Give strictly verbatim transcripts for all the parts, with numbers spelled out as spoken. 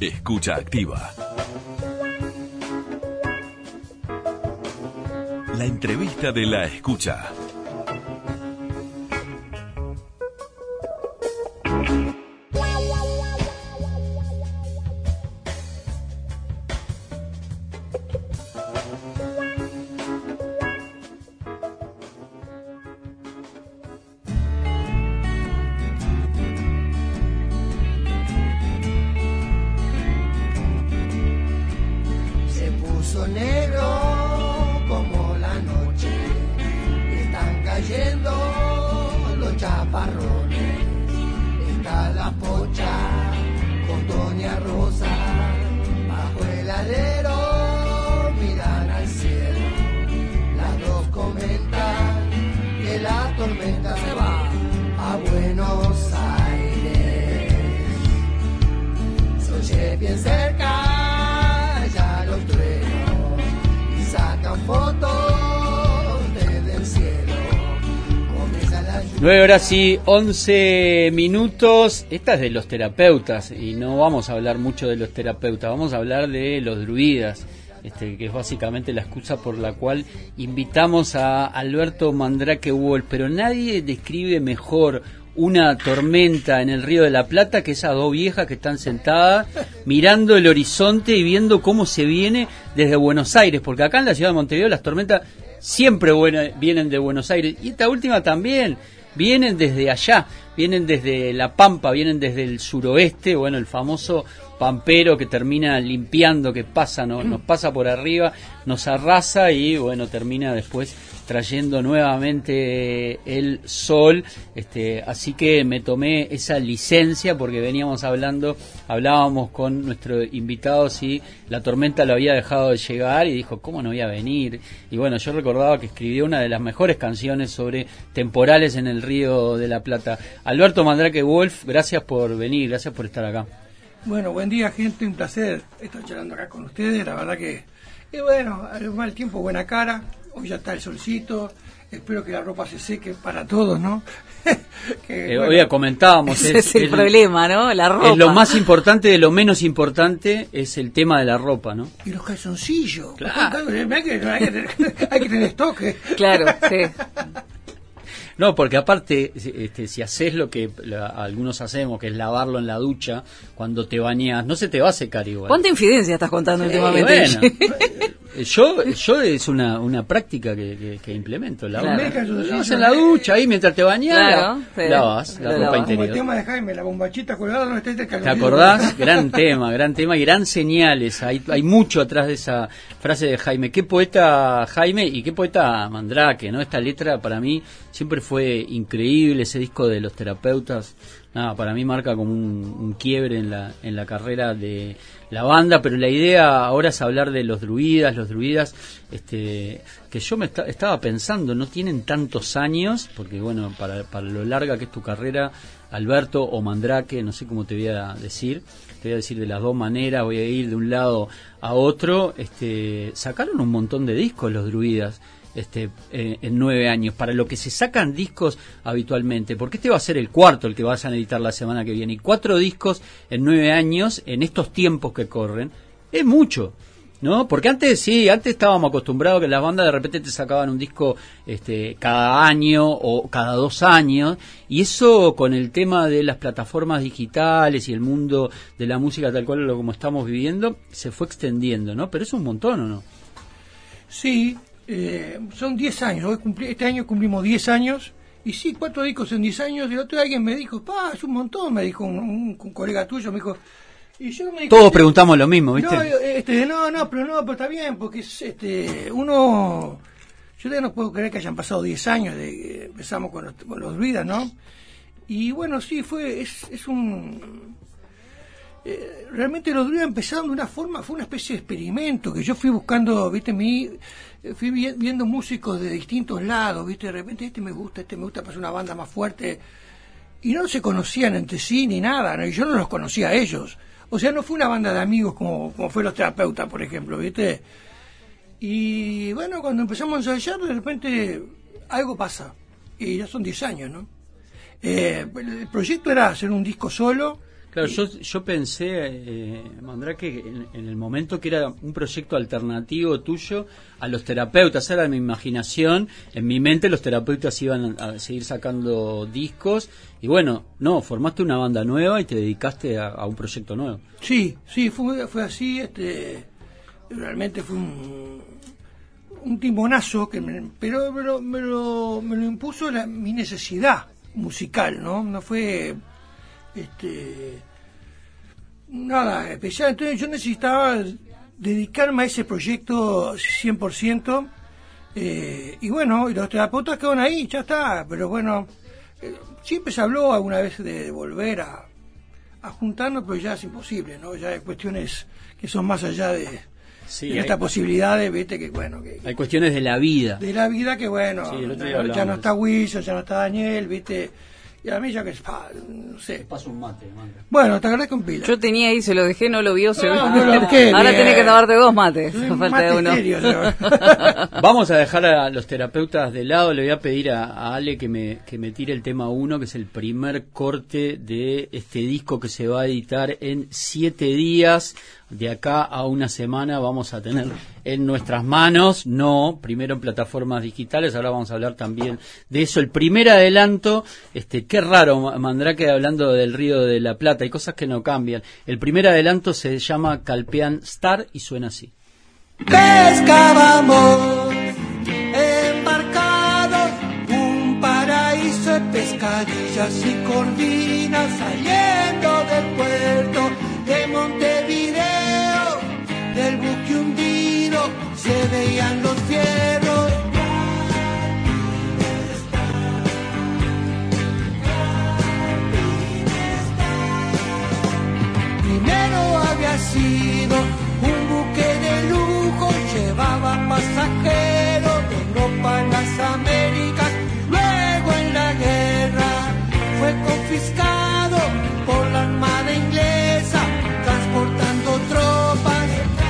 Escucha activa. La entrevista de la escucha. nueve horas y once minutos. Esta es de los terapeutas y no vamos a hablar mucho de los terapeutas, vamos a hablar de los druidas, este, que es básicamente la excusa por la cual invitamos a Alberto Mandrake Wolf. Pero nadie describe mejor una tormenta en el Río de la Plata que esas dos viejas que están sentadas mirando el horizonte y viendo cómo se viene desde Buenos Aires, porque acá en la ciudad de Montevideo las tormentas siempre buena, vienen de Buenos Aires, y esta última también vienen desde allá, vienen desde La Pampa, vienen desde el suroeste, bueno, el famoso pampero que termina limpiando, que pasa, ¿no? Nos pasa por arriba, nos arrasa y bueno, termina después trayendo nuevamente el sol. Este, así que me tomé esa licencia porque veníamos hablando, hablábamos con nuestro invitado si la tormenta lo había dejado de llegar y dijo, ¿cómo no voy a venir? Y bueno, yo recordaba que escribió una de las mejores canciones sobre temporales en el Río de la Plata. Alberto Mandrake Wolf, gracias por venir, gracias por estar acá. Bueno, buen día, gente, un placer estar charlando acá con ustedes. La verdad que, y bueno, al mal tiempo, buena cara. Hoy ya está el solcito. Espero que la ropa se seque para todos, ¿no? que, eh, bueno, hoy comentábamos. Ese es, es el, el problema, ¿no? La ropa. Es lo más importante de lo menos importante es el tema de la ropa, ¿no? Y los calzoncillos. Claro. Hay que, hay que, tener, hay que tener estoque. Claro, sí. No, porque aparte, este, si haces lo que la, algunos hacemos, que es lavarlo en la ducha, cuando te bañas, no se te va a secar igual. ¿Cuánta infidencia estás contando sí, últimamente? Bueno, yo yo es una, una práctica que, que, que implemento. La claro. lavas en la ducha, ahí mientras te bañas, claro, la, sí. lavas la ropa interior. Como el tema de Jaime, la bombachita colgada no está el ¿Te acordás? Gran tema, gran tema y gran señales. Hay, hay mucho atrás de esa frase de Jaime. Qué poeta Jaime y qué poeta Mandrake, ¿no? Esta letra para mí siempre fue increíble, ese disco de los terapeutas. Nada, para mí marca como un, un quiebre en la en la carrera de la banda, pero la idea ahora es hablar de los druidas, los druidas, este, que yo me está, estaba pensando, no tienen tantos años, porque bueno, para, para lo larga que es tu carrera, Alberto o Mandrake, no sé cómo te voy a decir, te voy a decir de las dos maneras, voy a ir de un lado a otro, este, sacaron un montón de discos los druidas. Este, eh, en nueve años, para lo que se sacan discos habitualmente, porque este va a ser el cuarto el que vas a editar la semana que viene, y cuatro discos en nueve años, en estos tiempos que corren, es mucho, ¿no? Porque antes sí, antes estábamos acostumbrados que las bandas de repente te sacaban un disco este, cada año o cada dos años, y eso con el tema de las plataformas digitales y el mundo de la música tal cual lo como estamos viviendo, se fue extendiendo, ¿no? Pero es un montón, ¿o no? Sí. Eh, son diez años, hoy cumpli, este año cumplimos diez años, y sí, cuatro discos en diez años, y el otro día alguien me dijo, pa, es un montón, me dijo un, un, un colega tuyo, me dijo, y yo me dijo, todos preguntamos lo mismo, ¿viste? No, este, no, no, pero no, pero está bien, porque este, uno, yo ya no puedo creer que hayan pasado diez años de que empezamos con los, con los druidas, ¿no? Y bueno, sí, fue, es, es un... Eh, realmente los druidas empezaron de una forma, fue una especie de experimento que yo fui buscando, viste, mi, fui vi, viendo músicos de distintos lados, viste, de repente este me gusta, este me gusta, pasó una banda más fuerte, y no se conocían entre sí ni nada, ¿no? Y yo no los conocía a ellos, o sea, no fue una banda de amigos como, como fue los terapeutas, por ejemplo, viste, y bueno, cuando empezamos a ensayar, de repente algo pasa, y ya son diez años, ¿no? Eh, el proyecto era hacer un disco solo, Claro, yo, yo pensé, eh, Mandrake, en, en el momento que era un proyecto alternativo tuyo a los terapeutas, era mi imaginación, en mi mente los terapeutas iban a seguir sacando discos, y bueno, no, formaste una banda nueva y te dedicaste a, a un proyecto nuevo. Sí, sí, fue, fue así, este, realmente fue un, un timonazo, que me, pero me lo, me lo, me lo impuso la, mi necesidad musical, ¿no? No fue... este nada especial. Entonces yo necesitaba dedicarme a ese proyecto cien por ciento, eh, y bueno, y los terapeutas quedaron ahí, ya está, pero bueno, eh, siempre se habló alguna vez de, de volver a, a juntarnos, pero ya es imposible, ¿no? Ya hay cuestiones que son más allá de, sí, de hay, estas posibilidades, viste, que bueno, que, hay cuestiones de la vida. De la vida que bueno, sí, no, ya no está Wilson, ya no está Daniel, viste. Y a mí ya que, ah, no sé. Paso un mate, manda. Bueno, te agradezco un pila. Yo tenía ahí, se lo dejé, no lo vio. Se No, lo... no lo dejé, Ahora bien. tenés que tomarte dos mates. Soy A un falta mate de uno. estéreo, yo. Vamos a dejar a los terapeutas de lado. Le voy a pedir a, a Ale que me, que me tire el tema uno, que es el primer corte de este disco que se va a editar en siete días. De acá a una semana vamos a tener en nuestras manos, no, primero en plataformas digitales, ahora vamos a hablar también de eso. El primer adelanto, este, qué raro, Mandrake, hablando del Río de la Plata, hay cosas que no cambian. El primer adelanto se llama Calpeán Star y suena así. Pescábamos embarcados, un paraíso de pescadillas y corvinas saliendo del puerto de Montevideo. Del buque hundido se veían los fierros. Primero había sido un buque de lujo, llevaba pasajeros de Europa a las Américas. Luego en la guerra fue confiscado por la Armada inglesa, transportando tropas.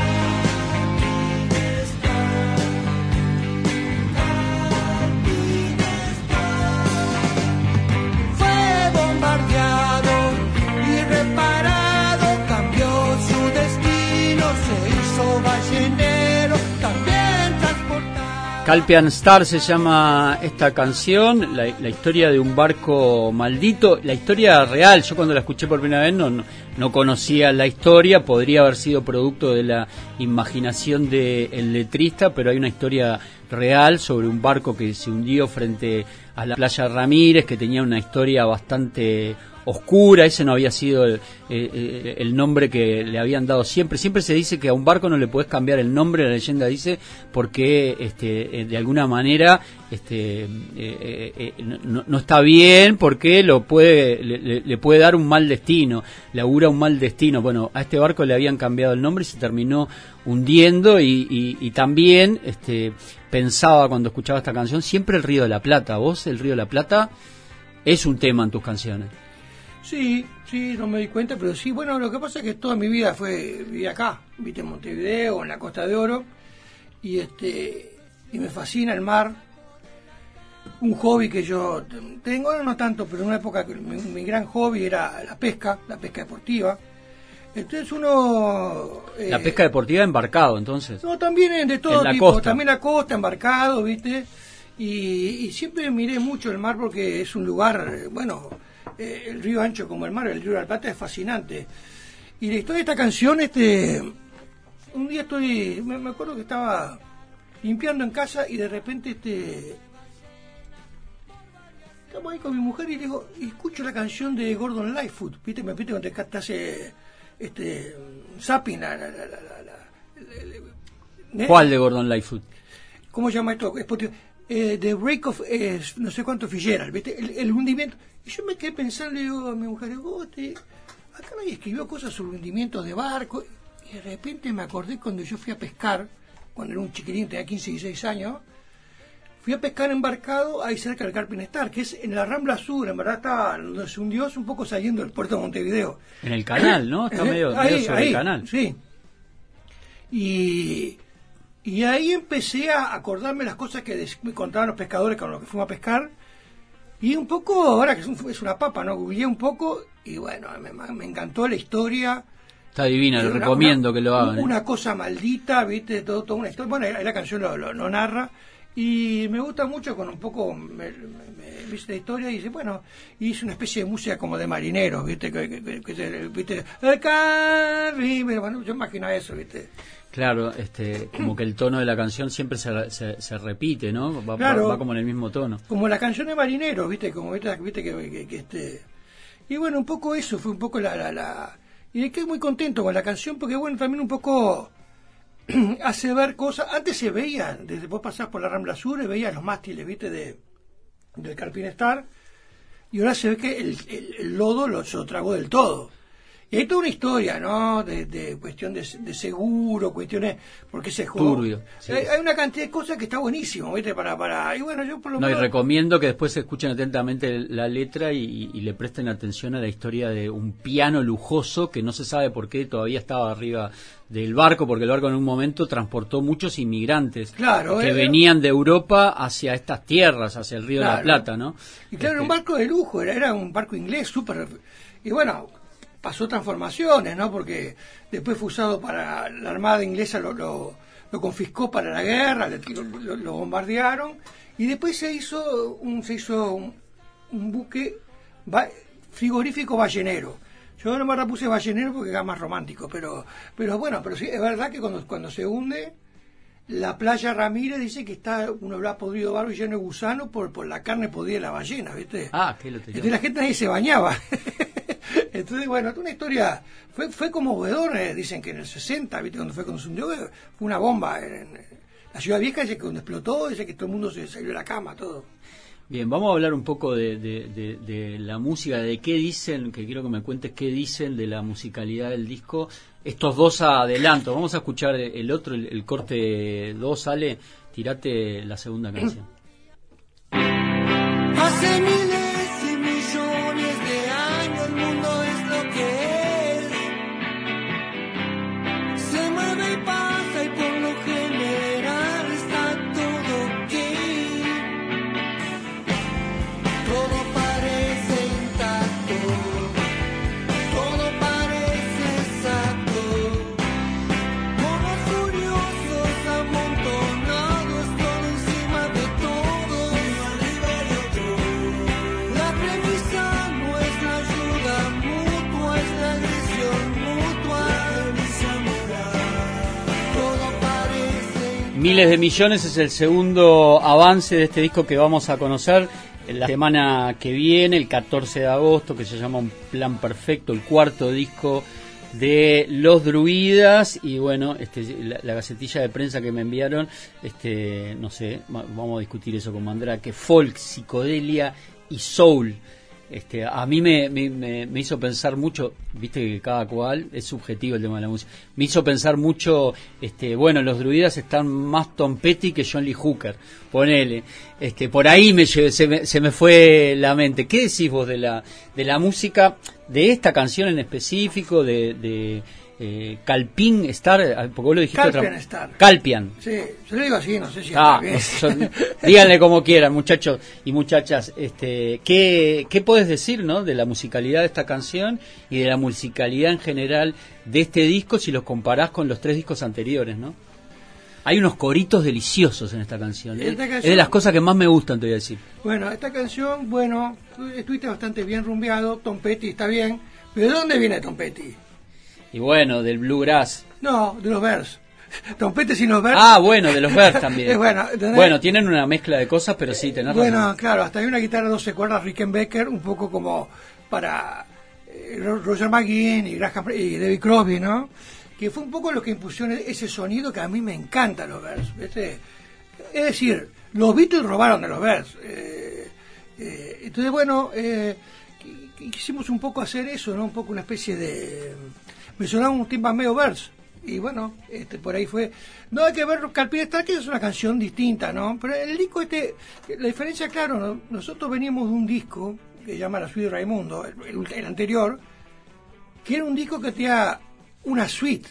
Fue bombardeado y reparado, cambió su destino, se hizo ballenero, también transportado. Calpeán Star se llama esta canción, la, la historia de un barco maldito, la historia real. Yo cuando la escuché por primera vez no, no, no conocía la historia, podría haber sido producto de la imaginación del letrista, pero hay una historia real sobre un barco que se hundió frente a la playa Ramírez, que tenía una historia bastante oscura. Ese no había sido el, eh, el nombre que le habían dado siempre. Siempre se dice que a un barco no le podés cambiar el nombre, la leyenda dice, porque este, de alguna manera este, eh, eh, no, no está bien, porque lo puede le, le puede dar un mal destino, le augura un mal destino. Bueno, a este barco le habían cambiado el nombre y se terminó hundiendo, y, y, y también este, pensaba cuando escuchaba esta canción, siempre el Río de la Plata. Vos, el Río de la Plata es un tema en tus canciones. Sí, sí, no me di cuenta, pero sí, bueno, lo que pasa es que toda mi vida fue, viví acá, viste, en Montevideo, en la Costa de Oro, y este, y me fascina el mar, un hobby que yo tengo, ahora no tanto, pero en una época que mi, mi gran hobby era la pesca, la pesca deportiva. Entonces uno... Eh, la pesca deportiva embarcado, entonces. No, también de todo en la tipo, costa. También la costa, embarcado, viste, y, y siempre miré mucho el mar porque es un lugar, bueno... Eh, el río ancho como el mar, el río de la Plata es fascinante. Y la historia de esta canción, este, un día estoy, me, me acuerdo que estaba limpiando en casa y de repente este, estamos ahí con mi mujer y le digo, y escucho la canción de Gordon Lightfoot, viste, me pide cuando te hace este zapping, la, la, la, la, la, la, ¿cuál de Gordon Lightfoot? ¿Cómo se llama esto? Eh, The Break of eh, no sé cuánto Fitzgerald, ¿viste? El, el hundimiento. Y yo me quedé pensando, le digo a mi mujer, digo, oh, te... acá nadie escribió cosas sobre hundimientos de barco. Y de repente me acordé cuando yo fui a pescar, cuando era un chiquitín, tenía quince y dieciséis años, fui a pescar embarcado ahí cerca del Calpeán Star, que es en la Rambla Sur, en verdad está donde se hundió, es un poco saliendo del puerto de Montevideo. En el canal, ¿no? Está medio, ahí, medio sobre ahí, el canal. Sí. Y... Y ahí empecé a acordarme las cosas que me contaban los pescadores con los que fuimos a pescar. Y un poco, ahora que es, un, es una papa, ¿no? Googleé un poco y bueno, me, me encantó la historia. Está divina, lo Una- recomiendo una- que lo hagan. ¿eh? Una cosa maldita, ¿viste? Todo, toda una historia. Bueno, la, la canción lo, lo, lo narra. Y me gusta mucho con un poco, me, me, me- viste la historia y dice, bueno, y es una especie de música como de marineros, ¿viste? Que, que, que, que se- ¿viste? El Caribe, bueno, yo imagino eso, ¿viste? Claro, este, como que el tono de la canción siempre se, se, se repite, ¿no? Va, Claro. va, va como en el mismo tono. Como la canción de marineros, ¿viste? Como, ¿viste? ¿Viste? Que, que, que este... Y bueno, un poco eso, fue un poco la... la, la... Y quedé muy contento con la canción porque, bueno, también un poco hace ver cosas. Antes se veían, desde vos pasás por la Rambla Sur y veías los mástiles, ¿viste? De, del Carpín Star. Y ahora se ve que el, el, el lodo lo, se lo tragó del todo. Y hay toda una historia, ¿no? De, de cuestión de, de seguro, cuestiones... Porque se jugó. Turbio, sí. Hay, hay una cantidad de cosas que está buenísimo, ¿viste? Para, para... Y bueno, yo por lo No, y menos... recomiendo que después escuchen atentamente la letra y, y le presten atención a la historia de un piano lujoso que no se sabe por qué todavía estaba arriba del barco, porque el barco en un momento transportó muchos inmigrantes Claro, que eh, venían de Europa hacia estas tierras, hacia el Río de la Claro. Plata, ¿no? Y claro, era un Este, barco de lujo, era, era un barco inglés súper... Y bueno, pasó transformaciones, ¿no? Porque después fue usado para... La Armada inglesa lo, lo, lo confiscó para la guerra, le- lo, lo- lo bombardearon, y después se hizo un, se hizo un, un buque ba- frigorífico ballenero. Yo nomás la puse ballenero porque era más romántico, pero pero bueno, pero sí, es verdad que cuando, cuando se hunde... La playa Ramírez dice que está uno habrá podrido barro y lleno de gusano por, por la carne podrida de la ballena, ¿viste? Ah, qué lo te Entonces la gente nadie se bañaba. Entonces, bueno, es una historia, fue fue conmovedor, eh, dicen que en el sesenta, ¿viste? Cuando fue cuando se hundió, eh, fue una bomba. En, en la Ciudad Vieja dice que cuando explotó, dice que todo el mundo se salió de la cama, todo. Bien, vamos a hablar un poco de, de, de, de la música, de qué dicen, que quiero que me cuentes qué dicen de la musicalidad del disco. Estos dos adelantos, vamos a escuchar el otro, el, el corte dos, Ale, tirate la segunda canción. Hace miles y millones de años el mundo es lo que es. Se mueve y pasa y por lo general está todo ok. Todo parece intacto, todo parece exacto. Como furiosos amontonados, todo encima de todo, uno arriba de otro. La premisa no es la ayuda mutua, es la agresión mutua. La premisa moral, todo parece Miles de millones es el segundo avance de este disco que vamos a conocer la semana que viene, el catorce de agosto, que se llama Un Plan Perfecto, el cuarto disco de Los Druidas. Y bueno, este, la, la gacetilla de prensa que me enviaron, este, no sé, va- vamos a discutir eso con Mandrake, folk, psicodelia y soul. Este, a mí me, me, me, me hizo pensar mucho, viste que cada cual es subjetivo el tema de la música, me hizo pensar mucho, este, bueno, los druidas están más Tom Petty que John Lee Hooker, ponele, este, por ahí me, lle- se, me, se me fue la mente. ¿Qué decís vos de la, de la música, de esta canción en específico, de, de eh, Calpin Star, porque vos lo dijiste Calpian otra Star. Calpian. Sí, yo le digo así, no sé si Ah, está bien. eso, díganle como quieran, muchachos y muchachas. Este, ¿qué, ¿Qué podés decir, no, de la musicalidad de esta canción y de la musicalidad en general de este disco si los comparás con los tres discos anteriores, no? Hay unos coritos deliciosos en esta canción. ¿eh? Esta canción- Es de las cosas que más me gustan, te voy a decir. Bueno, esta canción, bueno, estuviste bastante bien rumbeado, Tom Petty está bien, pero ¿de dónde viene Tom Petty? Y bueno, del bluegrass. No, de los Bears. Tom Petty sin los Bears. Ah, bueno, de los Bears también. Es bueno, ¿entendés? Bueno, tienen una mezcla de cosas, pero sí, tenés Bueno, razón. claro, hasta hay una guitarra de doce cuerdas Rickenbacker, un poco como para eh, Roger McGuinn y, Graham, y David Crosby, ¿no? Que fue un poco lo que impulsionó ese sonido que a mí me encanta los Bears, ¿viste? Es decir, los Beatles robaron de los Bears. Eh, eh, entonces, bueno, eh, qui- qui- quisimos un poco hacer eso, ¿no? Un poco una especie de... Me sonaba un timba medio Bears. Y bueno, este, por ahí fue. No hay que ver Calpin Star, que es una canción distinta, ¿no? Pero el disco este, la diferencia, claro, ¿no? Nosotros veníamos de un disco que se llama La Suite de Raimundo, el, el- el anterior, que era un disco que tenía una suite.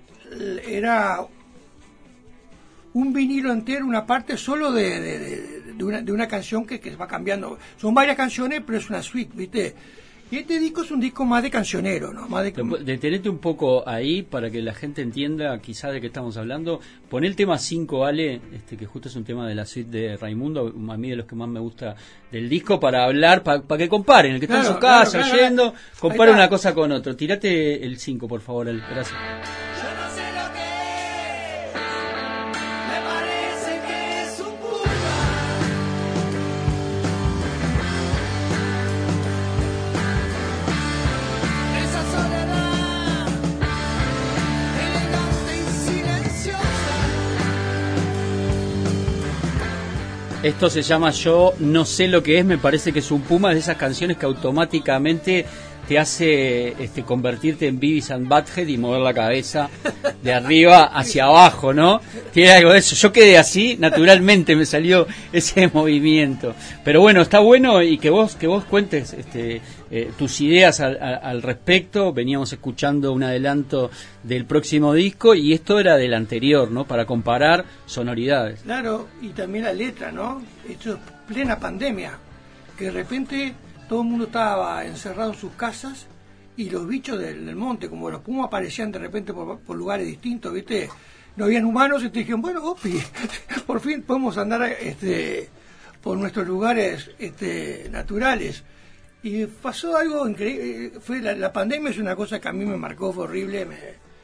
L- Era un vinilo entero, una parte solo de, de, de- de, una, de una canción que, que va cambiando. Son varias canciones, pero es una suite, ¿viste? Y este disco es un disco más de cancionero, ¿no? Más de... Detenete un poco ahí para que la gente entienda quizás de qué estamos hablando. Poné el tema cinco, Ale, este, que justo es un tema de la suite de Raimundo, a mí de los que más me gusta del disco, para hablar, para, para que comparen, el que está claro, en su casa, claro, claro, yendo, compare una cosa con otro. Tirate el cinco, por favor, Ale. Gracias. Yo no sé lo que es, me parece que es un puma. Esa soledad, elegante y silenciosa. Esto se llama Yo no sé lo que es, me parece que es un puma, de esas canciones que automáticamente te hace este, convertirte en Beavis and Butthead y mover la cabeza de arriba hacia abajo, ¿no? Tiene algo de eso. Yo quedé así, naturalmente me salió ese movimiento. Pero bueno, está bueno y que vos que vos cuentes este, eh, tus ideas al, al, al respecto. Veníamos escuchando un adelanto del próximo disco y esto era del anterior, ¿no? Para comparar sonoridades. Claro, y también la letra, ¿no? Esto es plena pandemia, que de repente todo el mundo estaba encerrado en sus casas y los bichos del, del monte, como los pumas, aparecían de repente por, por lugares distintos, ¿viste? No habían humanos y te dijeron, bueno, opi, por fin podemos andar este, por nuestros lugares este, naturales. Y pasó algo increíble. Fue la, la pandemia es una cosa que a mí me marcó, fue horrible, me...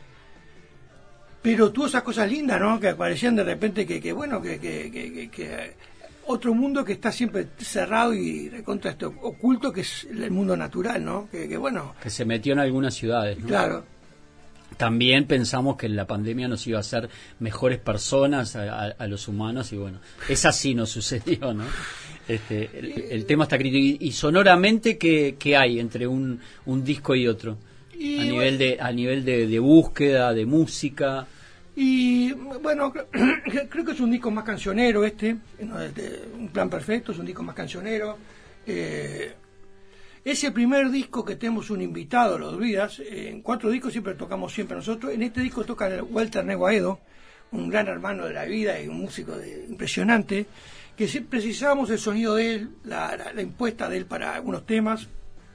pero tuvo esas cosas lindas, ¿no? Que aparecían de repente que, que bueno, que... que, que, que, que otro mundo que está siempre cerrado y recontra esto oculto, que es el mundo natural, ¿no? Que, que bueno... Que se metió en algunas ciudades, ¿no? Claro. También pensamos que la pandemia nos iba a hacer mejores personas a, a, a los humanos y bueno, es así nos sucedió, ¿no? Este, el, el tema está crítico. Y, y sonoramente, ¿qué, qué hay entre un, un disco y otro? Y, a nivel de a nivel de, de búsqueda, de música... Y bueno, creo que es un disco más cancionero este, no es de Un Plan Perfecto, es un disco más cancionero. Eh, es el primer disco que tenemos un invitado, Los Druidas. Eh, en cuatro discos siempre tocamos siempre nosotros. En este disco toca Walter Neguaedo, un gran hermano de la vida y un músico de, impresionante, que sí precisábamos el sonido de él, la, la, la impuesta de él para algunos temas.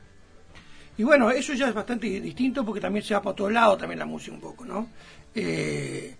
Y bueno, eso ya es bastante distinto porque también se va para todos lados también la música un poco, ¿no? Eh,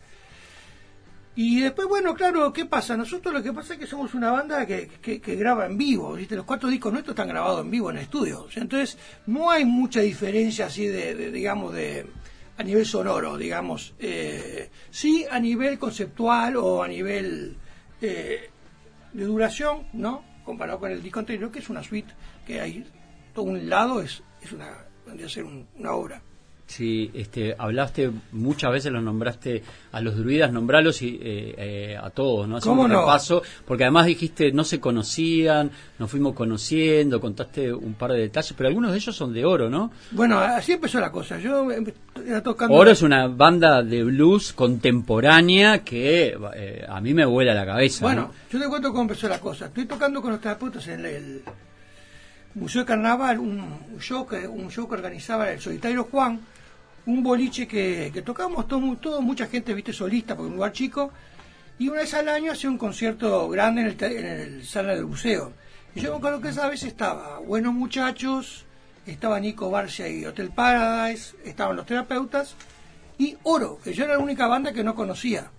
y después, bueno, claro, ¿qué pasa? Nosotros lo que pasa es que somos una banda que, que, que graba en vivo, ¿viste? Los cuatro discos nuestros están grabados en vivo en estudio, o sea, entonces no hay mucha diferencia así de, de digamos, de a nivel sonoro, digamos. Eh, sí a nivel conceptual o a nivel eh, de duración, ¿no? Comparado con el disco anterior, que es una suite, que hay todo un lado, es, es una, vendría a ser un, una obra. Sí, este, hablaste muchas veces, los nombraste a los druidas, nombralos y, eh, eh, a todos, ¿no? Hacemos un repaso, porque además dijiste no se conocían, nos fuimos conociendo, contaste un par de detalles, pero algunos de ellos son de Oro, ¿no? Bueno, así empezó la cosa. Yo era tocando. Oro es una banda de blues contemporánea que eh, a mí me vuela la cabeza. Bueno, ¿no? yo te cuento cómo empezó la cosa. Estoy tocando con los terapeutas en el, el Museo de Carnaval, un show que un show que organizaba el Solitario Juan. Un boliche que, que tocábamos todo, todo, mucha gente, viste, solista, porque es un lugar chico, y una vez al año hacía un concierto grande en el, en el sala del buceo. Y yo me acuerdo que esa vez estaba Buenos Muchachos, estaba Nico Barcia y Hotel Paradise, estaban los terapeutas, y Oro, que yo era la única banda que no conocía.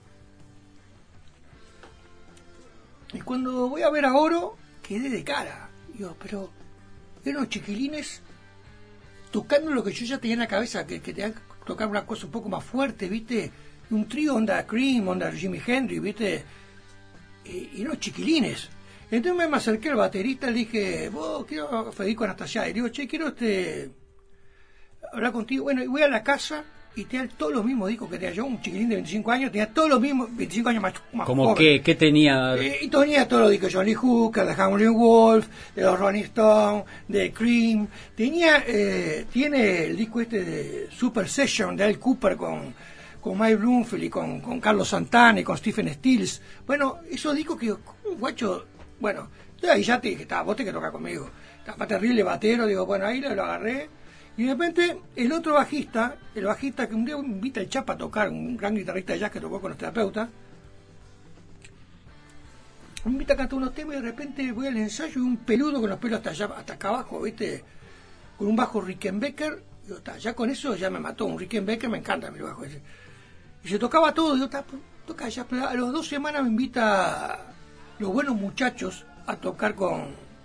Y cuando voy a ver a Oro, quedé de cara. Digo, pero eran unos chiquilines tocando lo que yo ya tenía en la cabeza, que, que tenían que tocar una cosa un poco más fuerte, ¿viste? Un trío onda Cream, onda Jimi Hendrix, ¿viste? Y, y unos chiquilines. Entonces me acerqué al baterista y le dije, vos, quiero Federico Anastasia. Y le digo, che, quiero este hablar contigo. Bueno, y voy a la casa y tenía todos los mismos discos que tenía yo, un chiquilín de veinticinco años, tenía todos los mismos, veinticinco años más, más ¿Cómo qué? ¿Qué tenía? Eh, y tenía todos los discos, Johnny Hooker, de Howlin' Wolf, de los Rolling Stones, de Cream. Tenía, eh, tiene el disco este de Super Session de Al Cooper con, con Mike Bloomfield y con, con Carlos Santana y con Stephen Stills. Bueno, esos discos que, guacho, bueno, ahí ya te dije, vos te que tocar conmigo. Estaba terrible batero, digo, bueno, ahí lo, lo agarré. Y de repente, el otro bajista, el bajista que un día invita al Chapa a tocar, un gran guitarrista de jazz que tocó con los terapeutas, me invita a cantar unos temas y de repente voy al ensayo y un peludo con los pelos hasta allá, hasta acá abajo, ¿viste? Con un bajo Rickenbacker, digo, ta, ya con eso ya me mató, un Rickenbacker me encanta mi bajo ese. Y se tocaba todo, digo, ta, toca ya, pero a las dos semanas me invita Los Buenos Muchachos a tocar con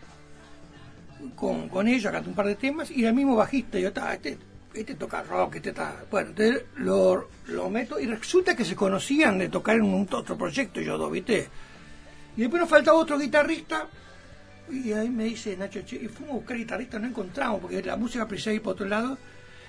con, con ella, canté un par de temas, y el mismo bajista, yo, ta, este, este toca rock, este está, bueno, entonces lo, lo meto, y resulta que se conocían de tocar en un otro proyecto, yo dos, ¿viste? Y después nos faltaba otro guitarrista, y ahí me dice Nacho, che, y fuimos a buscar guitarrista, no encontramos, porque la música precisaba ir por otro lado,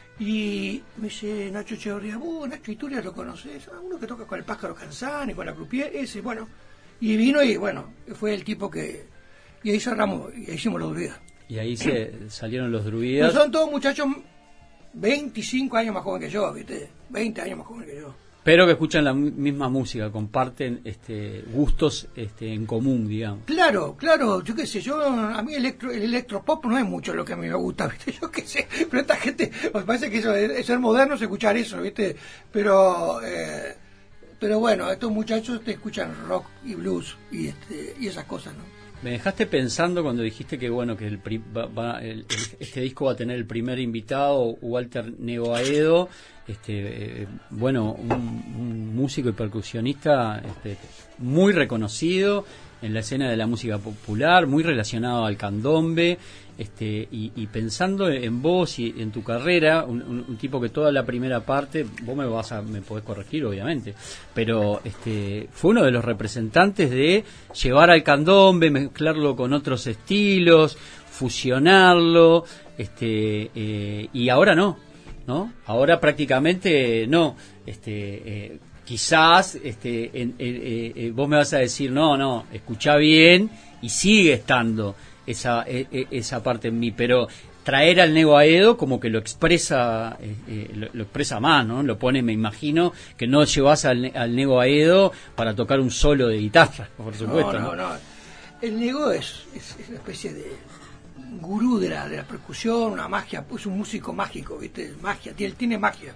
y me dice Nacho Echeverría, vos, Nacho Iturias lo conocés, ah, uno que toca con el Pájaro Canzani, con la Croupier, ese, bueno, y vino y bueno, fue el tipo que, y ahí cerramos, y ahí hicimos Los Druidas. Y ahí se salieron los druidas. Pero son todos muchachos veinticinco años más jóvenes que yo, ¿viste? veinte años más jóvenes que yo. Pero que escuchan la misma música, comparten este gustos este en común, digamos. Claro, claro, yo qué sé, yo a mí electro, el electropop no es mucho lo que a mí me gusta, ¿viste? Yo qué sé, pero esta gente, me parece que eso es ser moderno, es escuchar eso, ¿viste? Pero eh, pero bueno, estos muchachos te escuchan rock y blues y este y esas cosas, ¿no? Me dejaste pensando cuando dijiste que bueno que el, va, va, el, el este disco va a tener el primer invitado, Walter Negoaedo, este eh, bueno un, un músico y percusionista este, muy reconocido en la escena de la música popular, muy relacionado al candombe, este y, y pensando en vos y en tu carrera, un, un, un tipo que toda la primera parte, vos me vas a me podés corregir obviamente, pero este fue uno de los representantes de llevar al candombe, mezclarlo con otros estilos, fusionarlo, este eh, y ahora no, ¿no? Ahora prácticamente no, este eh, quizás este en, eh, eh, vos me vas a decir no, no, escuchá bien y sigue estando esa eh, esa parte en mí, pero traer al Negoaedo como que lo expresa eh, eh, lo, lo expresa más, ¿no? Lo pone, me imagino, que no llevas al, al Negoaedo para tocar un solo de guitarra, por supuesto. No, no, no. no. El Nego es, es, es una especie de gurú de la, de la percusión, una magia, pues un músico mágico, ¿viste? Magia, tiene, tiene magia.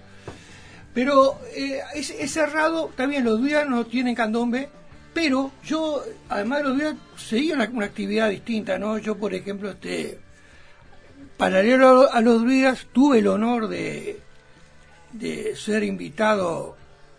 Pero eh, es, es cerrado, también los Druidas no tienen candombe, pero yo, además de los Druidas, seguía una, una actividad distinta, ¿no? Yo, por ejemplo, este paralelo a los Druidas, tuve el honor de, de ser invitado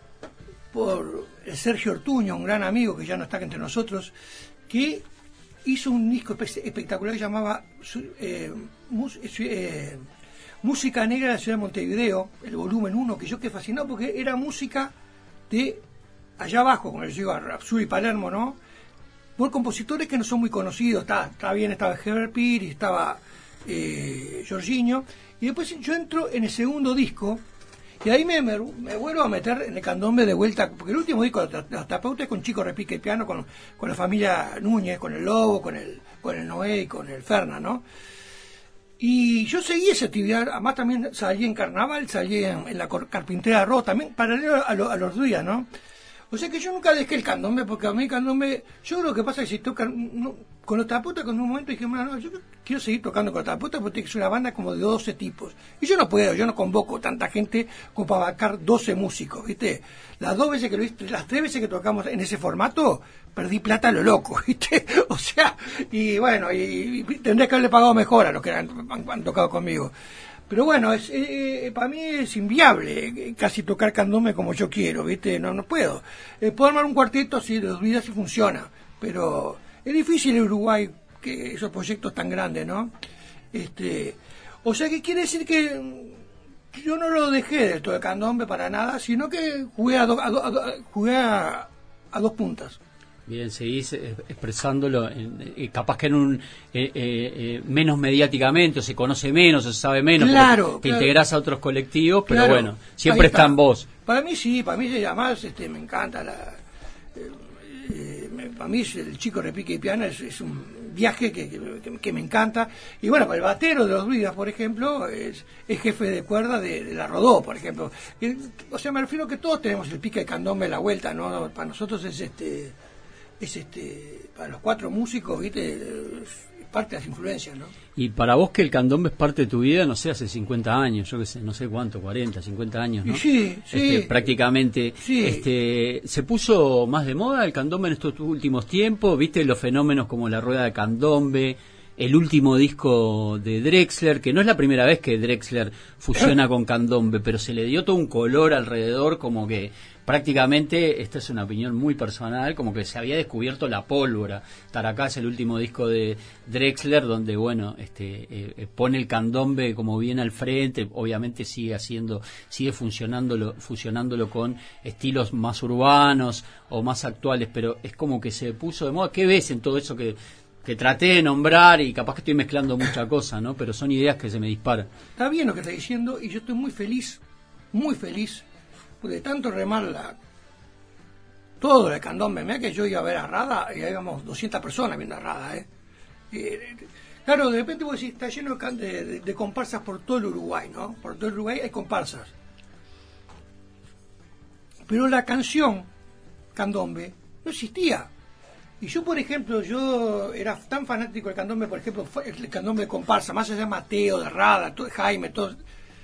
por Sergio Ortuño, un gran amigo que ya no está entre nosotros, que hizo un disco espectacular que llamaba eh, mus, eh, Música Negra de la Ciudad de Montevideo, el volumen uno, que yo quedé fascinado porque era música de allá abajo, como les digo, Sur y Palermo, ¿no? Por compositores que no son muy conocidos. Está, está bien, estaba Herbert Piri, estaba eh, Jorginho, y después yo entro en el segundo disco, y ahí me, me, me vuelvo a meter en el candombe de vuelta, porque el último disco de la Tapauta es con Chico Repique el piano, con, con la familia Núñez, con el Lobo, con el, con el Noé y con el Ferna, ¿no? Y yo seguí esa actividad, además también salí en Carnaval, salí en, en la Carpintera de Arroz, también paralelo a, lo, a los Druidas, ¿no? O sea que yo nunca dejé el candombe, porque a mí el candombe, yo creo que pasa que si tocan, no, con los Taputas, con un momento dije, bueno, no, yo quiero seguir tocando con los Taputas porque tiene que ser una banda como de doce tipos. Y yo no puedo, yo no convoco tanta gente como para abarcar doce músicos, ¿viste? Las dos veces que lo hice, las tres veces que tocamos en ese formato, perdí plata a lo loco, ¿viste? O sea, y bueno, y, y tendría que haberle pagado mejor a los que han, han, han tocado conmigo. Pero bueno, es, eh, para mí es inviable eh, casi tocar candombe como yo quiero, ¿viste? No, no puedo. Eh, puedo armar un cuarteto, sí, de dos vidas sí funciona, pero es difícil en Uruguay que esos proyectos tan grandes, ¿no? Este, o sea que quiere decir que yo no lo dejé del todo el candombe para nada, sino que jugué a, do, a, do, a, do, jugué a, a dos puntas. Bien, seguís expresándolo, en, eh, capaz que en un eh, eh, menos mediáticamente, o se conoce menos, o se sabe menos, claro, te claro. integrás a otros colectivos, pero claro, bueno, siempre está. está en vos. Para mí sí, para mí además este, me encanta la... Eh, eh, me, para mí el Chico Repique y piano es, es un viaje que, que, que me encanta. Y bueno, para el batero de los Druidas, por ejemplo, es, es jefe de cuerda de, de la Rodó, por ejemplo. Que, o sea, me refiero que todos tenemos el pique de candombe a la vuelta, ¿no? Para nosotros es este... es este para los cuatro músicos, viste, parte de las influencias, ¿no? Y para vos que el candombe es parte de tu vida, no sé, hace cincuenta años, yo que sé, no sé cuánto, cuarenta, cincuenta años, ¿no? Y sí, sí. Este, prácticamente. Sí. Este, ¿se puso más de moda el candombe en estos últimos tiempos? ¿Viste los fenómenos como la rueda de candombe? El último disco de Drexler, que no es la primera vez que Drexler fusiona con candombe, pero se le dio todo un color alrededor, como que prácticamente, esta es una opinión muy personal, como que se había descubierto la pólvora. Taracá es el último disco de Drexler, donde, bueno, este eh, pone el candombe como bien al frente, obviamente sigue haciendo, sigue funcionándolo, fusionándolo con estilos más urbanos o más actuales, pero es como que se puso de moda. ¿Qué ves en todo eso que que traté de nombrar y capaz que estoy mezclando mucha cosa, ¿no? Pero son ideas que se me disparan. Está bien lo que está diciendo y yo estoy muy feliz, muy feliz, porque de tanto remar la, todo el candombe. Mirá que yo iba a ver a Rada y ahí íbamos doscientas personas viendo a Rada, ¿eh? Eh, claro, de repente vos decís, está lleno de, de, de comparsas por todo el Uruguay, ¿no? Por todo el Uruguay hay comparsas. Pero la canción candombe no existía. Y yo, por ejemplo, yo era tan fanático del candombe, por ejemplo, el candombe de comparsa, más allá de Mateo, de Rada, todo, Jaime, todo.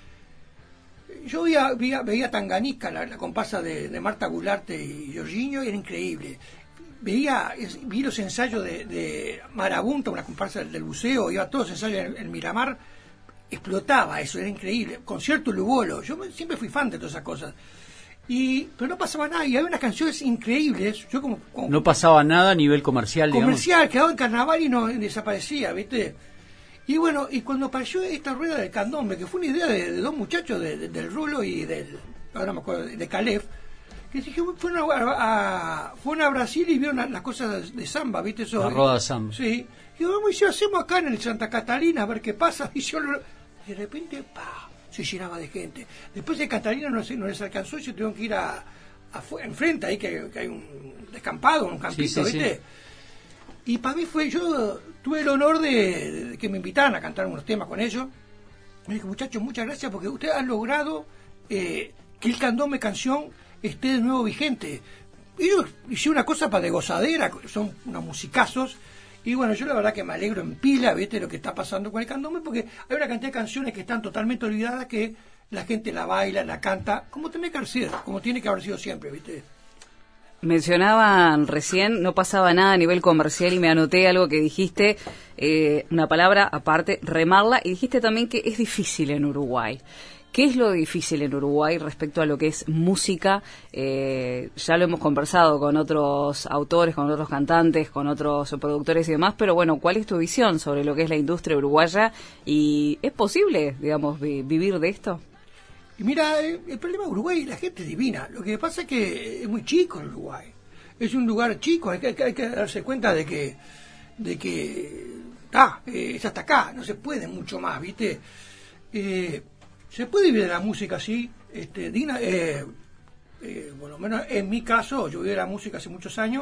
Yo veía, veía, veía Tanganica, la, la comparsa de, de Marta Gularte y Jorginho, y era increíble. Veía, vi los ensayos de, de Marabunta, una comparsa del, del buceo, iba a todos los ensayos en, en Miramar, explotaba eso, era increíble. Concierto Lugolo, yo me, siempre fui fan de todas esas cosas. Y, pero no pasaba nada, y había unas canciones increíbles. Yo como, como no pasaba nada a nivel comercial, comercial, digamos. quedaba en carnaval y no desaparecía, ¿viste? Y bueno, y cuando apareció esta rueda del candombe, que fue una idea de, de dos muchachos, de, de, del Rulo y del, ahora me acuerdo, de Calef, que dije, fueron a, a, fueron a Brasil y vieron las, las cosas de samba, ¿viste? Eso, la rueda de samba. Sí. Y vamos, y si hacemos acá en el Santa Catalina, a ver qué pasa. Y yo, de repente, pa, se llenaba de gente. Después de Catalina no, no les alcanzó y se tuvieron que ir a, a enfrente, ahí que, que hay un descampado, un campito, sí, sí, ¿viste? Sí. Y para mí fue, yo tuve el honor de, de que me invitaran a cantar unos temas con ellos. Me dije, muchachos, muchas gracias porque ustedes han logrado eh, que el candombe canción esté de nuevo vigente. Ellos hicieron una cosa para de gozadera, son unos musicazos. Y bueno, yo la verdad que me alegro en pila, ¿viste? Lo que está pasando con el candombe, porque hay una cantidad de canciones que están totalmente olvidadas que la gente la baila, la canta, como tiene que haber sido, como tiene que haber sido siempre, ¿viste? Mencionaban recién, no pasaba nada a nivel comercial y me anoté algo que dijiste, eh, una palabra aparte, remarla, y dijiste también que es difícil en Uruguay. ¿Qué es lo difícil en Uruguay respecto a lo que es música? Eh, ya lo hemos conversado con otros autores, con otros cantantes, con otros productores y demás, pero bueno, ¿cuál es tu visión sobre lo que es la industria uruguaya? ¿Y es posible, digamos, vi- vivir de esto? Y mira, el, el problema de Uruguay, la gente es divina. Lo que pasa es que es muy chico el Uruguay. Es un lugar chico, hay que, hay que, hay que darse cuenta de que, de que, ah, eh, es hasta acá, no se puede mucho más, ¿viste? Eh, se puede vivir de la música así, este, digna, eh, eh, por lo menos en mi caso, yo viví de la música hace muchos años,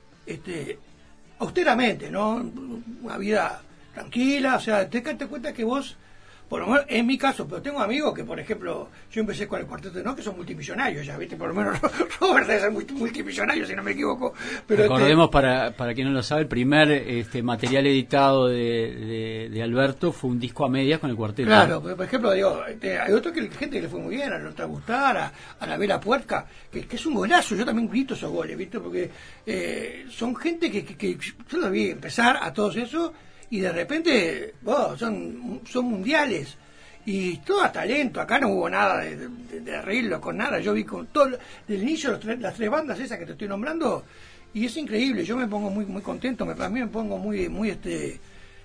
este, austeramente, ¿no? Una vida tranquila, o sea, te das cuenta que vos, por lo menos en mi caso, pero tengo amigos que, por ejemplo, yo empecé con el Cuarteto de No, que son multimillonarios ya, ¿viste? Por lo menos Robert debe ser multimillonario, si no me equivoco. Pero recordemos, este, para para quien no lo sabe, el primer este material editado de, de, de Alberto fue un disco a medias con el Cuarteto. Claro, por ejemplo, digo, este, hay otro que gente que le fue muy bien, a Nota Gustar, a, a la Vela Puerca, que, que es un golazo, yo también grito esos goles, ¿viste? Porque eh, son gente que, que, que yo los vi empezar a todos esos, y de repente, oh, son, son mundiales y todo a talento. Acá no hubo nada de, de, de arreglo con nada. Yo vi con todo del inicio los tres, las tres bandas esas que te estoy nombrando, y es increíble. Yo me pongo muy muy contento, me, para mí me pongo muy muy este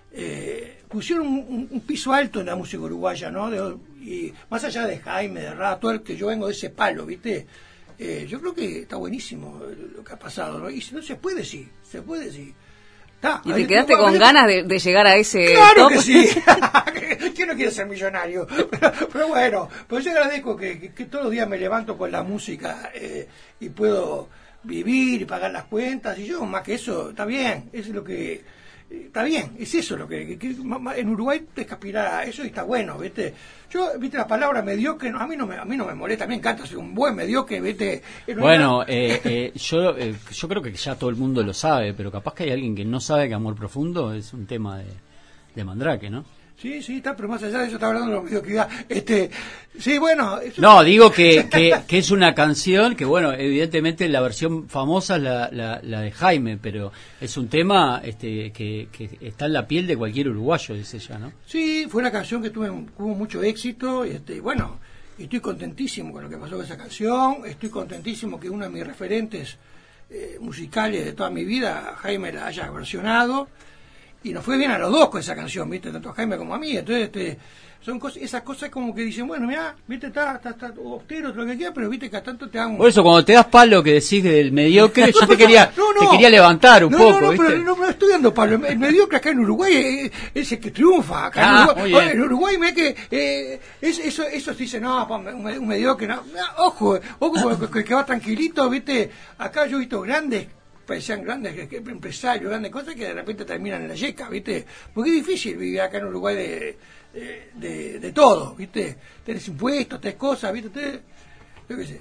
eh, pusieron un, un, un piso alto en la música uruguaya, ¿no? De, y más allá de Jaime, de Rada, todo el que yo vengo de ese palo, ¿viste? Eh, yo creo que está buenísimo lo que ha pasado, ¿no? Y si no se puede, sí, se puede, sí. Ta, ¿Y ahí, te quedaste bueno, con ganas de, de llegar a ese ¡claro top? que sí! ¿Quién no quiere ser millonario? Pero, pero bueno, pues yo agradezco que, que, que todos los días me levanto con la música eh, y puedo vivir y pagar las cuentas, y yo más que eso, está bien, eso es lo que está bien, es eso lo que, que, que en Uruguay te que aspirar a eso y está bueno, ¿viste? Yo, ¿viste? La palabra mediocre, no, a mí no me a mí no me molesta, me encanta ser un buen mediocre, ¿viste? Bueno, eh, eh, yo eh, yo creo que ya todo el mundo lo sabe, pero capaz que hay alguien que no sabe que Amor Profundo es un tema de, de Mandrake, ¿no? Sí, sí, está, pero más allá de eso está hablando de la mediocridad. Este, sí, bueno... Eso... No, digo que, que, que es una canción que, bueno, evidentemente la versión famosa es la, la, la de Jaime, pero es un tema este, que, que está en la piel de cualquier uruguayo, dice ella, ¿no? Sí, fue una canción que tuve, tuvo mucho éxito, y este, bueno, estoy contentísimo con lo que pasó con esa canción, estoy contentísimo que uno de mis referentes eh, musicales de toda mi vida, Jaime, la haya versionado. Y nos fue bien a los dos con esa canción, ¿viste? Tanto a Jaime como a mí. Entonces, este, son cosas, esas cosas como que dicen, bueno, mira, ¿viste? Está, está, está austero, lo que quieras, pero ¿viste? Que a tanto te dan... Por eso, cuando te das palo que decís del mediocre, yo te quería, no, no, te quería levantar un no, poco, no, no, ¿viste? Pero no, no estoy dando palo. El mediocre acá en Uruguay es, es el que triunfa. Acá Ah, en Uruguay, muy bien. en Uruguay me que eh, es, eso, eso se dice, no, pa, un, un mediocre, no. Ojo, ojo, que, que va tranquilito, ¿viste? Acá yo he visto grandes... parecían grandes que, que empresarios, grandes cosas que de repente terminan en la yeca, ¿viste? Porque es difícil vivir acá en Uruguay de, de, de, de todo, ¿viste? Tenés impuestos, tenés cosas, ¿viste? Tenés, yo qué sé.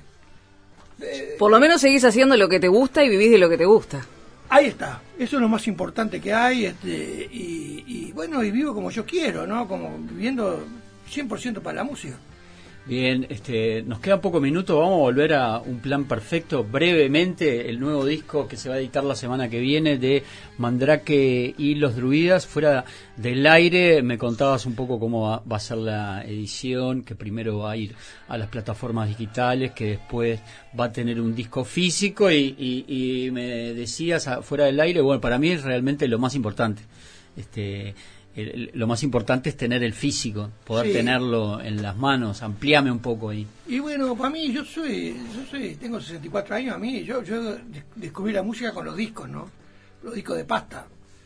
Eh, Por lo menos seguís haciendo lo que te gusta y vivís de lo que te gusta. Ahí está, eso es lo más importante que hay, este, y, y bueno, y vivo como yo quiero, ¿no? Como viviendo cien por ciento para la música. Bien, este, nos quedan pocos minutos, vamos a volver a Un Plan Perfecto brevemente, el nuevo disco que se va a editar la semana que viene de Mandrake y los Druidas. Fuera del aire me contabas un poco cómo va, va a ser la edición, que primero va a ir a las plataformas digitales, que después va a tener un disco físico y, y, y me decías fuera del aire, bueno, para mí es realmente lo más importante. Este... El, el, lo más importante es tener el físico, poder sí. tenerlo en las manos. Amplíame un poco ahí. Y bueno, para mí, yo soy, yo soy, tengo sesenta y cuatro años, a mí, yo, yo descubrí la música con los discos, ¿no? Los discos de pasta.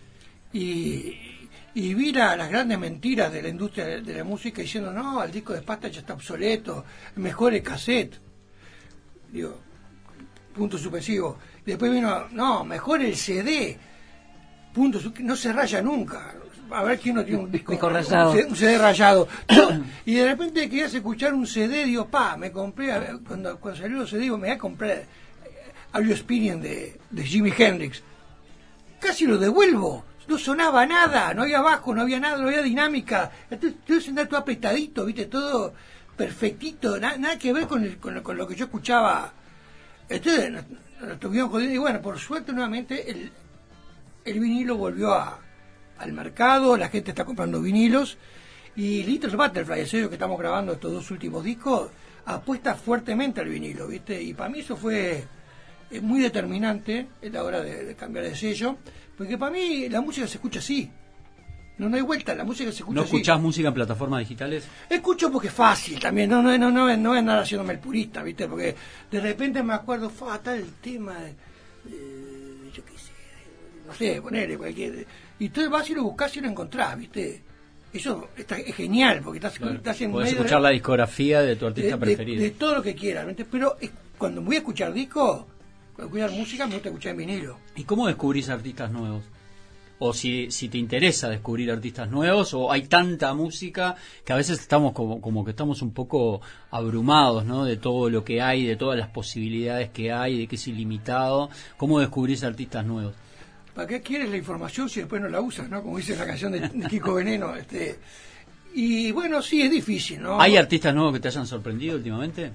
Y, y vi la, las grandes mentiras de la industria de, de la música diciendo, no, el disco de pasta ya está obsoleto, mejor el cassette. Digo, punto suspensivo. Después vino, no, mejor el C D. Punto, no se raya nunca. A ver quién no tiene un disco, disco rayado. Un, un C D rayado. Y de repente querías escuchar un C D, digo, pa, me compré, cuando, cuando salió el C D, digo, me voy a comprar Are You Spinning de, de Jimi Hendrix. Casi lo devuelvo. No sonaba nada, no había bajo, no había nada, no había dinámica. Entonces, entonces andaba todo apretadito, viste, todo perfectito, na, nada que ver con, el, con, lo, con lo que yo escuchaba. Entonces, nos, nos estuvimos jodiendo. Y bueno, por suerte, nuevamente, el, el vinilo volvió a al mercado, la gente está comprando vinilos y Little Butterfly, el sello que estamos grabando estos dos últimos discos, apuesta fuertemente al vinilo, ¿viste? Y para mí eso fue eh, muy determinante a la hora de, de cambiar de sello, porque para mí la música se escucha así, no, no hay vuelta, la música se escucha ¿No así. escuchás música en plataformas digitales? Escucho porque es fácil también, no no no no, no voy a andar haciéndome el purista, ¿viste? Porque de repente me acuerdo, fa, tal el tema de, de, yo qué sé, no sé, ponerle cualquier... Y tú vas y lo buscas y lo encontrás, ¿viste? Eso está, es genial, porque estás, Claro. estás en Podés medio escuchar de, la discografía de tu artista de, preferido. de, de todo lo que quieras, ¿viste? Pero es, cuando voy a escuchar disco, cuando escuchar música, me gusta escuchar en vinilo. ¿Y cómo descubrís artistas nuevos? O si, si te interesa descubrir artistas nuevos, o hay tanta música que a veces estamos como, como que estamos un poco abrumados, ¿no? De todo lo que hay, de todas las posibilidades que hay, de que es ilimitado. ¿Cómo descubrís artistas nuevos? ¿Para qué quieres la información si después no la usas, ¿no? Como dice la canción de, de Kiko Veneno. Este, y bueno, sí, es difícil, ¿no? ¿Hay artistas nuevos que te hayan sorprendido últimamente?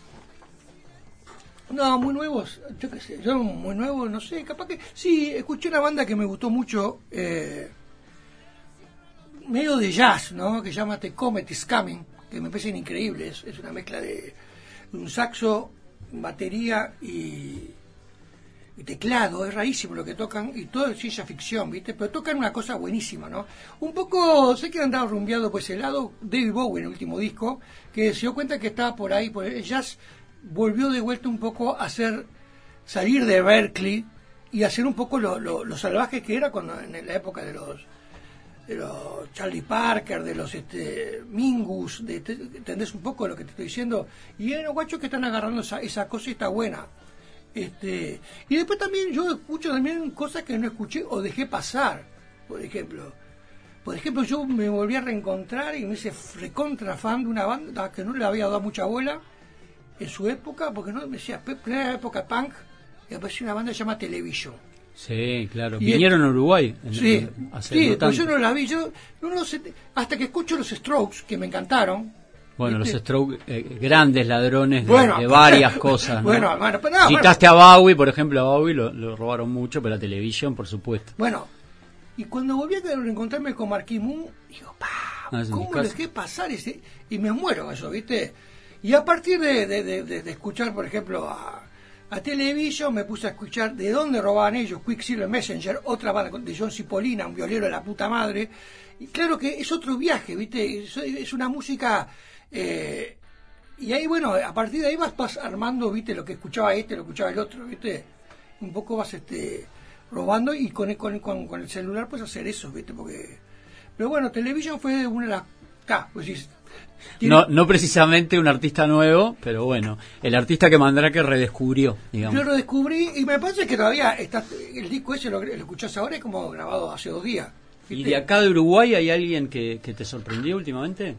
No, muy nuevos, yo qué sé, yo muy nuevos, no sé, capaz que... Sí, escuché una banda que me gustó mucho, eh, medio de jazz, ¿no? Que se llama The Comet is Coming, que me parecen increíbles, es una mezcla de un saxo, batería y... y teclado, es rarísimo lo que tocan, y todo es ciencia ficción, ¿viste? Pero tocan una cosa buenísima, ¿no? Un poco, sé que han andado rumbeado por ese lado, David Bowie en el último disco, que se dio cuenta que estaba por ahí, por el jazz, volvió de vuelta un poco a hacer, salir de Berkeley, y hacer un poco lo, lo, lo salvaje que era cuando en la época de los de los Charlie Parker, de los este, Mingus, de, te, ¿entendés un poco lo que te estoy diciendo? Y hay unos guachos que están agarrando esa, esa cosa y está buena. Este, y después también yo escucho también cosas que no escuché o dejé pasar. por ejemplo. Por ejemplo, yo me volví a reencontrar y me hice recontra fan de una banda que no le había dado mucha bola en su época, porque no me decía, primera época punk, y apareció una banda llamada Television. Sí, claro. Y Vinieron a Uruguay. En, Sí, en, hace sí, no pero yo tanto. no la vi. Yo, no, no sé, hasta que escucho los Strokes, que me encantaron. Bueno, ¿viste? los Strokes, eh, grandes ladrones de, Bueno. de varias cosas, ¿no? Bueno, bueno, pero no, Citaste a Bowie, por ejemplo, a Bowie lo, lo robaron mucho, pero a Television, por supuesto. Bueno, y cuando volví a reencontrarme con Marquis Moon, digo, pa, Ah, es en ¿cómo mi lo casa. dejé pasar ese? Y me muero con eso, ¿viste? Y a partir de, de, de, de- de escuchar, por ejemplo, a, a Television, me puse a escuchar de dónde robaban ellos, Quicksilver Messenger, otra banda de John Cipollina, un violero de la puta madre. Y claro que es otro viaje, ¿viste? Es, es una música... Eh, y ahí, bueno, a partir de ahí vas, vas armando, ¿viste? Lo que escuchaba este, lo que escuchaba el otro, ¿viste? Un poco vas este robando y con el, con, el- con, con el celular puedes hacer eso, ¿viste? Porque... Pero bueno, Television fue una de las... Acá, pues sí, tiene- No, no precisamente un artista nuevo, pero bueno, el artista que Mandrake redescubrió, digamos. Yo lo descubrí y me parece que todavía está el disco ese, lo, lo escuchás ahora, es como grabado hace dos días. ¿Y ¿viste? de acá de Uruguay hay alguien que, que te sorprendió últimamente?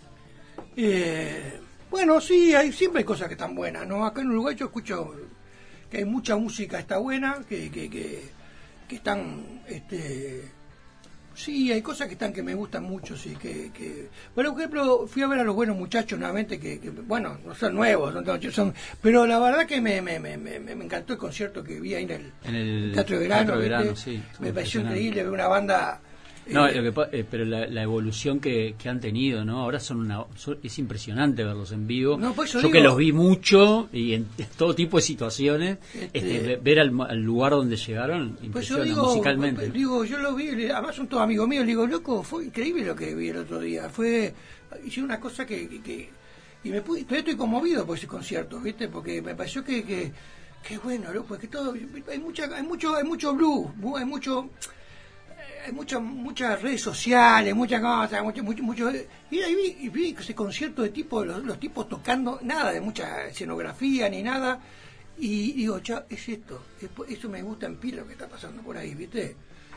Eh, bueno, sí, hay, siempre hay cosas que están buenas, ¿no? Acá en Uruguay yo escucho que hay mucha música está buena, que, que, que, que están, este, sí, hay cosas que están que me gustan mucho, sí, que, que, por ejemplo, fui a ver a los Buenos Muchachos nuevamente, que, que bueno, no son nuevos, son, son, pero la verdad que me, me, me, me, me encantó el concierto que vi ahí en el, En el Teatro de Verano, Teatro de Verano, ¿viste? sí, Me estuvo pareció impresionante. increíble ver una banda. No, eh, lo que pa- eh, pero la, la evolución que, que han tenido, ¿no? Ahora son una, son- es impresionante verlos en vivo. No, pues yo Yo digo- que los vi mucho y en, en todo tipo de situaciones, Este- este, ve- ver al, al lugar donde llegaron Pues yo impresiona digo, musicalmente. digo, yo lo vi, le- además son todos amigos míos, le digo, loco, fue increíble lo que vi el otro día, fue, hice una cosa que, que, que- y me pude, todavía estoy conmovido por ese concierto, ¿viste? Porque me pareció que, que, que bueno, loco, que todo, hay mucha, hay mucho, hay mucho blues, mu- hay mucho, hay muchas muchas redes sociales, muchas cosas, mucho, mucho, mucho, y ahí vi, y vi ese concierto de tipo, los, los tipos tocando, nada de mucha escenografía ni nada, y digo, chao, es esto, es- eso me gusta en pila lo que está pasando por ahí, ¿viste?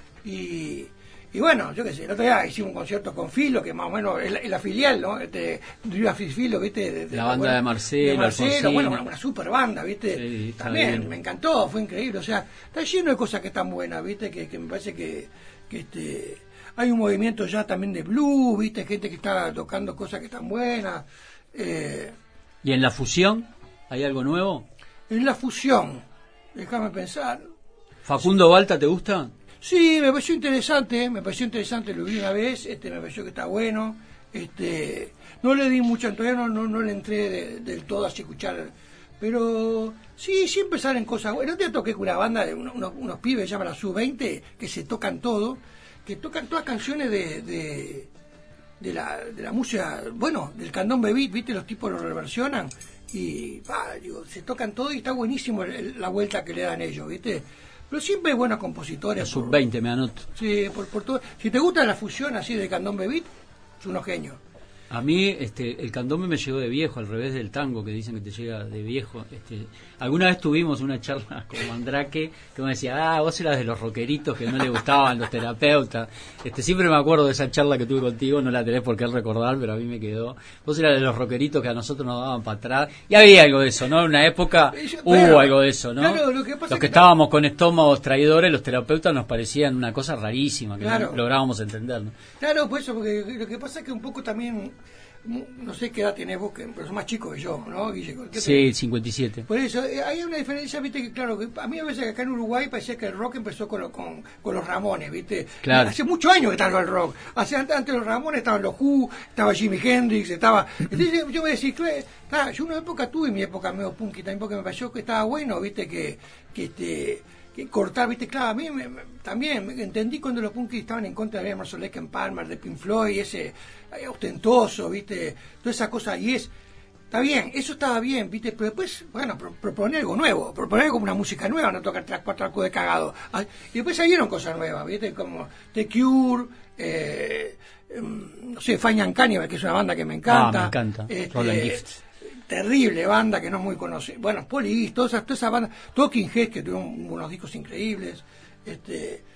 Y, y bueno, yo qué sé, el otro día hicimos un concierto con Filo, que más o menos es la, es la filial, ¿no? Este, Driva Filo, ¿viste? De- de- La banda bueno, de Marcelo, de Marcelo, Alfonsín. bueno, una, una super banda, ¿viste? Sí, está También, bien. me encantó, fue increíble, o sea, está lleno de cosas que están buenas, ¿viste? Que, que me parece que, que este... Hay un movimiento ya también de blues, ¿viste? Gente que está tocando cosas que están buenas. Eh, ¿Y en la fusión hay algo nuevo? en la fusión, déjame pensar. ¿Facundo Balta te gusta? Sí, me pareció interesante, me pareció interesante, lo vi una vez, este, me pareció que está bueno. Este, no le di mucho, todavía no, no, no le entré de- del todo a escuchar, pero sí, siempre salen cosas buenas. El otro día toqué con una banda de unos, unos, unos pibes, se llama la sub veinte, que se tocan todo, que tocan todas canciones de, de, de la, de la música, bueno, del candombe beat, ¿viste? Los tipos lo reversionan y pa, digo, se tocan todo y está buenísimo el- el- la vuelta que le dan ellos, ¿viste? Pero siempre hay buenos compositores. La sub por- veinte, me anoto. Sí, por, por todo. Si te gusta la fusión así de candombe beat, es unos genios. A mí este, el candombe me llegó de viejo, al revés del tango, que dicen que te llega de viejo. Este, alguna vez tuvimos una charla con Mandrake, que me decía, ah, vos eras de los rockeritos que no le gustaban los terapeutas. Este, siempre me acuerdo de esa charla que tuve contigo, no la tenés por qué recordar, pero a mí me quedó. Vos eras de los rockeritos que a nosotros nos daban para atrás. Y había algo de eso, ¿no? En una época Yo- hubo bueno, algo de eso, ¿no? claro, lo que pasa los es que que- estábamos con estómagos traidores, los terapeutas nos parecían una cosa rarísima, que Claro. no lográbamos entender, ¿no? Claro, pues eso, porque lo que pasa es que un poco también, no sé qué edad tenés vos, que, pero sos más chico que yo, ¿no, Guille? ¿Qué Sí, tenés? cincuenta y siete. Por eso, eh, hay una diferencia, viste, que claro, que a mí a veces acá en Uruguay parecía que el rock empezó con, lo- con, con los Ramones, viste. Claro. Hace muchos años que estaba el rock. Hace, antes, antes de los Ramones estaban los Who, estaba Jimi Hendrix, estaba... Entonces yo me decía, claro, claro, yo una época tuve mi época medio punky también, porque me pareció que estaba bueno, viste, que, que este... que cortar, viste, claro, a mí me- me- también me- entendí cuando los punkis estaban en contra de Emerson Lake and Palmer, de Pink Floyd, ese eh, ostentoso, viste, toda esa cosa, y es, está bien, eso estaba bien, viste, pero después, bueno, pro- proponer algo nuevo, proponer como una música nueva, no tocar tres, cuatro arcos de cagado, Ah, y después salieron cosas nuevas, viste, como The Cure, eh, em, no sé, Fine and Cannibal, que es una banda que me encanta. Ah, me encanta. Este, Roland Gift. terrible banda que no es muy conocida. Bueno, Police, todas esas, toda esa banda, Talking Heads, que tuvieron unos discos increíbles. Este,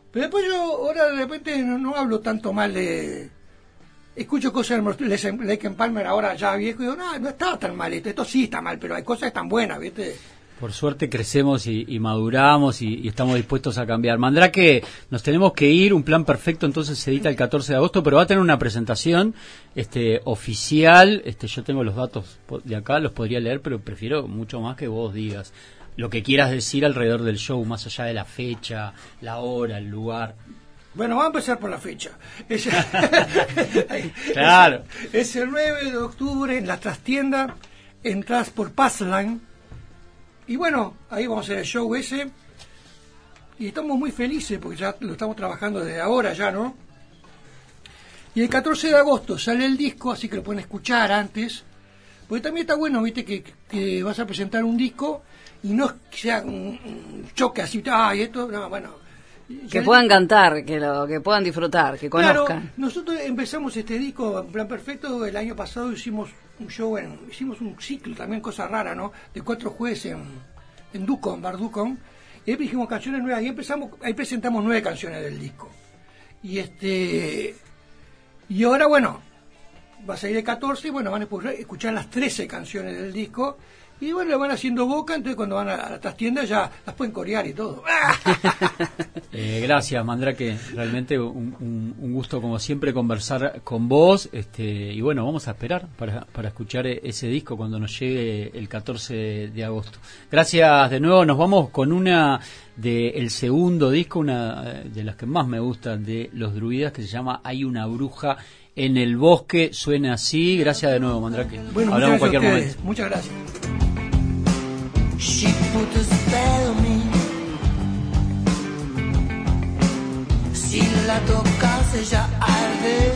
Pero después yo ahora de repente no, no hablo tanto mal de... Escucho cosas de Lake Palmer ahora ya viejo y digo, no, no estaba tan mal esto, esto sí está mal, pero hay cosas que están buenas, ¿viste? Por suerte crecemos y, y maduramos y, y estamos dispuestos a cambiar. Mandrake, nos tenemos que ir, un plan perfecto entonces se edita el catorce de agosto, pero va a tener una presentación este oficial, este yo tengo los datos de acá, los podría leer, pero prefiero mucho más que vos digas lo que quieras decir alrededor del show, más allá de la fecha, la hora, el lugar. Bueno, vamos a empezar por la fecha. Es, claro. Es, es el nueve de octubre en la trastienda, entras por Passline. Y bueno, ahí vamos a hacer el show ese. Y estamos muy felices porque ya lo estamos trabajando desde ahora ya, ¿no? Y el catorce de agosto sale el disco, así que lo pueden escuchar antes. Porque también está bueno, viste, que, que vas a presentar un disco y no que sea un, un choque así, ay, esto, no, bueno. Que puedan cantar, que lo que puedan disfrutar, que conozcan. Claro, nosotros empezamos este disco en Plan Perfecto el año pasado, hicimos un show, en, hicimos un ciclo, también cosa rara, ¿no? De cuatro jueves en, en Ducon, Bar Ducon, y ahí dijimos canciones nuevas, y empezamos, ahí presentamos nueve canciones del disco. Y este y ahora, bueno, va a salir el catorce, y bueno, van a poder escuchar las trece canciones del disco, y bueno, le van haciendo boca, entonces cuando van a la trastienda ya las pueden corear y todo. eh, gracias, Mandrake, realmente un, un, un gusto como siempre conversar con vos, este y bueno, vamos a esperar para, para escuchar ese disco cuando nos llegue el catorce de agosto. Gracias de nuevo, nos vamos con una del segundo disco, una de las que más me gustan de Los Druidas, que se llama Hay una bruja en el bosque, suena así. Gracias de nuevo, Mandrake. Bueno, hablamos en cualquier momento. Muchas gracias. She put a spell on me. Si la tocas ella arde.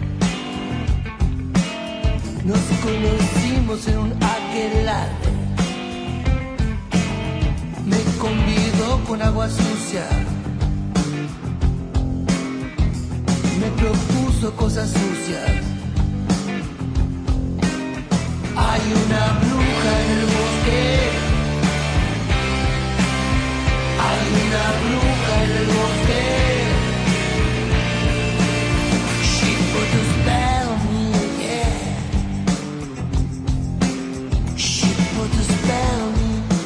Nos conocimos en un aquelarre. Me convidó con agua sucia. Me propuso cosas sucias. Hay una bruja en el bosque. Hay una bruja en el bosque. She put a spell on me, yeah. She put a spell on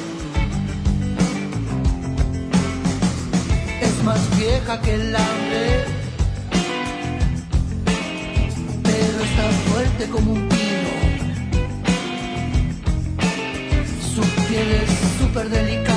me. Es más vieja que el hambre, pero está fuerte como un pino. Su piel es súper delicada.